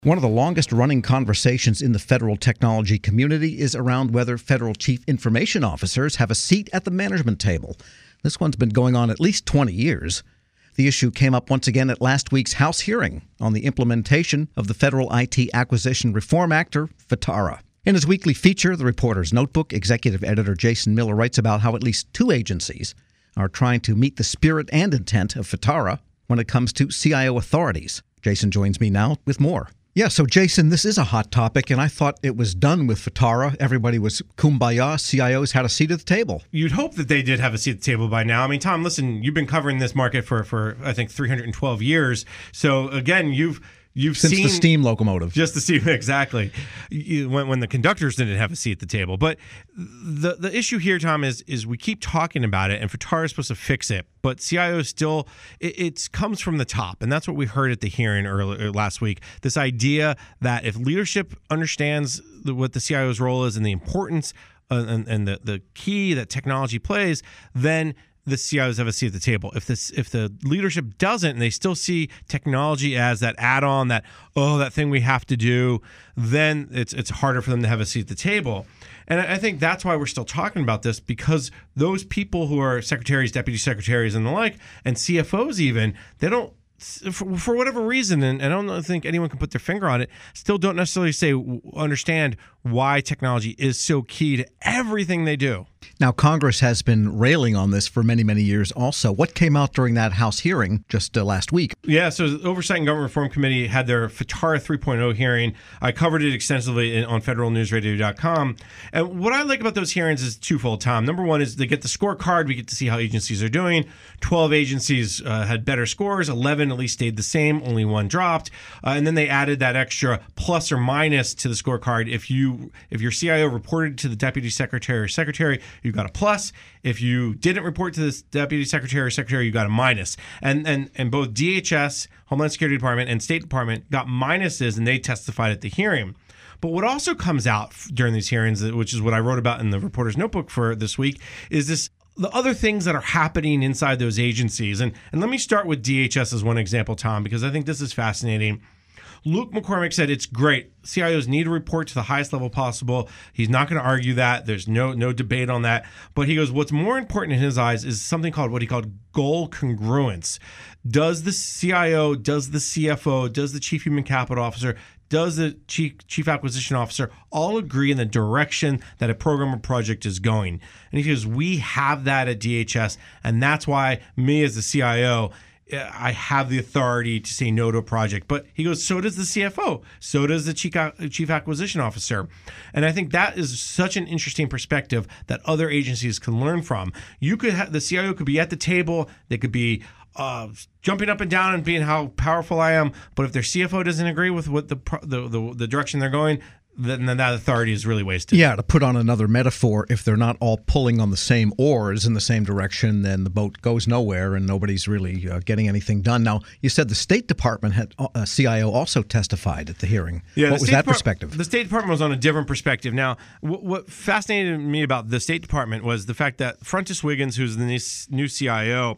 One of the longest-running conversations in the federal technology community is around whether federal chief information officers have a seat at the management table. This one's been going on at least 20 years. The issue came up once again at last week's House hearing on the implementation of the Federal IT Acquisition Reform Act, or FITARA. In his weekly feature, The Reporter's Notebook, executive editor Jason Miller writes about how at least two agencies are trying to meet the spirit and intent of FITARA when it comes to CIO authorities. Jason joins me now with more. Yeah, so Jason, this is a hot topic, and I thought it was done with FITARA. Everybody was kumbaya. CIOs had a seat at the table. You'd hope that they did have a seat at the table by now. I mean, Tom, listen, you've been covering this market for I think, 312 years. So, again, you've Since seen the steam locomotive. Just the steam, exactly. When the conductors didn't have a seat at the table. But the issue here, Tom, is we keep talking about it, and FITARA is supposed to fix it. But CIO still, it comes from the top. And that's what we heard at the hearing last week. This idea that if leadership understands what the CIO's role is and the importance and the key that technology plays, then the CIOs have a seat at the table. If the leadership doesn't, and they still see technology as that add-on, that thing we have to do, then it's harder for them to have a seat at the table. And I think that's why we're still talking about this, because those people who are secretaries, deputy secretaries, and the like, and CFOs even, they don't, for whatever reason, and I don't think anyone can put their finger on it, still don't necessarily understand why technology is so key to everything they do. Now, Congress has been railing on this for many, many years also. What came out during that House hearing just last week? Yeah, so the Oversight and Government Reform Committee had their FITARA 3.0 hearing. I covered it extensively on federalnewsradio.com. And what I like about those hearings is twofold, Tom. Number one is they get the scorecard. We get to see how agencies are doing. 12 agencies had better scores. 11 at least stayed the same. Only one dropped. And then they added that extra plus or minus to the scorecard. If your CIO reported to the deputy secretary or secretary, you got a plus. If you didn't report to this deputy secretary or secretary, you got a minus. And both DHS, Homeland Security Department, and State Department got minuses, and they testified at the hearing. But what also comes out during these hearings, which is what I wrote about in the Reporter's Notebook for this week, is the other things that are happening inside those agencies. And let me start with DHS as one example, Tom, because I think this is fascinating. Luke McCormick said it's great. CIOs need to report to the highest level possible. He's not going to argue that. There's no debate on that. But he goes, what's more important in his eyes is something called what he called goal congruence. Does the CIO, does the CFO, does the Chief Human Capital Officer, does the Chief Acquisition Officer all agree in the direction that a program or project is going? And he goes, we have that at DHS, and that's why me as the CIO, I have the authority to say no to a project. But he goes, so does the CFO. So does the Chief Acquisition Officer. And I think that is such an interesting perspective that other agencies can learn from. You could have, the CIO could be at the table. They could be jumping up and down and being how powerful I am. But if their CFO doesn't agree with what the direction they're going, then that authority is really wasted. Yeah, to put on another metaphor, if they're not all pulling on the same oars in the same direction, then the boat goes nowhere and nobody's really getting anything done. Now, you said the State Department had CIO also testified at the hearing. Yeah, what was that perspective? The State Department was on a different perspective. Now, what fascinated me about the State Department was the fact that Frontis Wiggins, who's the new CIO,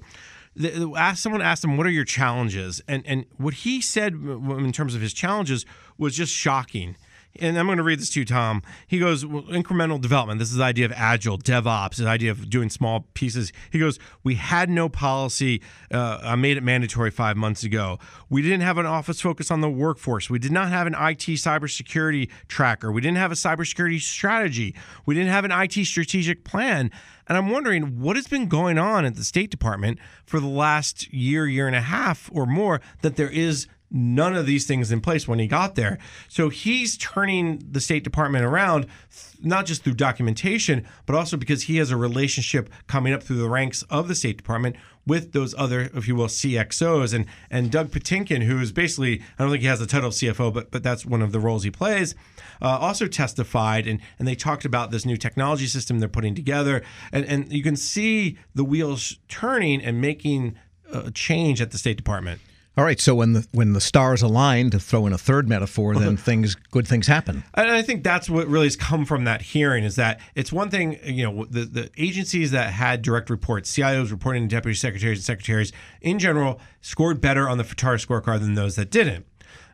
someone asked him, what are your challenges? And what he said in terms of his challenges was just shocking. And I'm going to read this to you, Tom. He goes, incremental development. This is the idea of agile, DevOps, the idea of doing small pieces. He goes, we had no policy. I made it mandatory 5 months ago. We didn't have an office focus on the workforce. We did not have an IT cybersecurity tracker. We didn't have a cybersecurity strategy. We didn't have an IT strategic plan. And I'm wondering what has been going on at the State Department for the last year and a half or more that there is none of these things in place when he got there. So he's turning the State Department around, not just through documentation, but also because he has a relationship coming up through the ranks of the State Department with those other, if you will, CXOs. And Doug Patinkin, who is basically, I don't think he has the title of CFO, but that's one of the roles he plays, also testified. And they talked about this new technology system they're putting together. And you can see the wheels turning and making a change at the State Department. All right, so when the stars align, to throw in a third metaphor, then good things happen. And I think that's what really has come from that hearing, is that it's one thing, the agencies that had direct reports, CIOs reporting to deputy secretaries and secretaries, in general, scored better on the FITARA scorecard than those that didn't.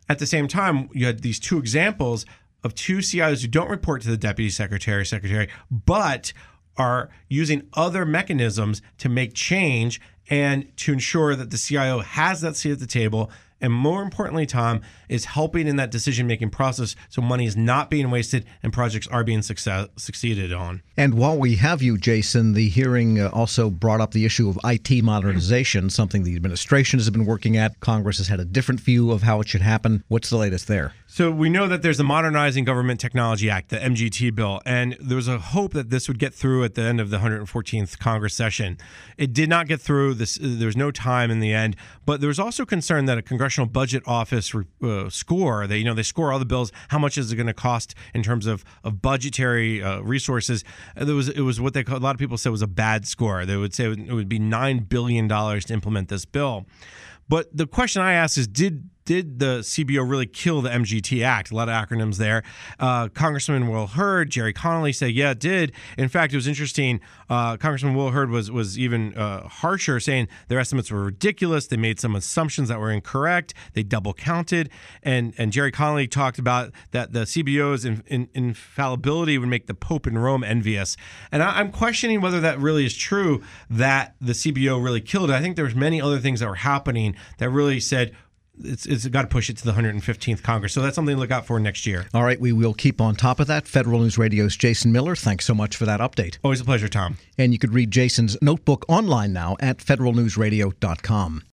At the same time, you had these two examples of two CIOs who don't report to the deputy secretary, but are using other mechanisms to make change and to ensure that the CIO has that seat at the table. And more importantly, Tom, is helping in that decision-making process so money is not being wasted and projects are being succeeded on. And while we have you, Jason, the hearing also brought up the issue of IT modernization, something the administration has been working at. Congress has had a different view of how it should happen. What's the latest there? So we know that there's the Modernizing Government Technology Act, the MGT bill, and there was a hope that this would get through at the end of the 114th Congress session. It did not get through. There was no time in the end, but there was also concern that a Congressional Budget Office score, they score all the bills, how much is it going to cost in terms of budgetary resources. It was what a lot of people said was a bad score. They would say it would be $9 billion to implement this bill. But the question I ask is, did the CBO really kill the MGT Act? A lot of acronyms there. Congressman Will Hurd, Jerry Connolly say, yeah, it did. In fact, it was interesting. Congressman Will Hurd was even harsher, saying their estimates were ridiculous. They made some assumptions that were incorrect. They double counted. And Jerry Connolly talked about that the CBO's infallibility would make the Pope in Rome envious. And I'm questioning whether that really is true, that the CBO really killed it. I think there's many other things that were happening that really said, it's got to push it to the 115th Congress. So that's something to look out for next year. All right, we will keep on top of that. Federal News Radio's Jason Miller, thanks so much for that update. Always a pleasure, Tom. And you could read Jason's notebook online now at federalnewsradio.com.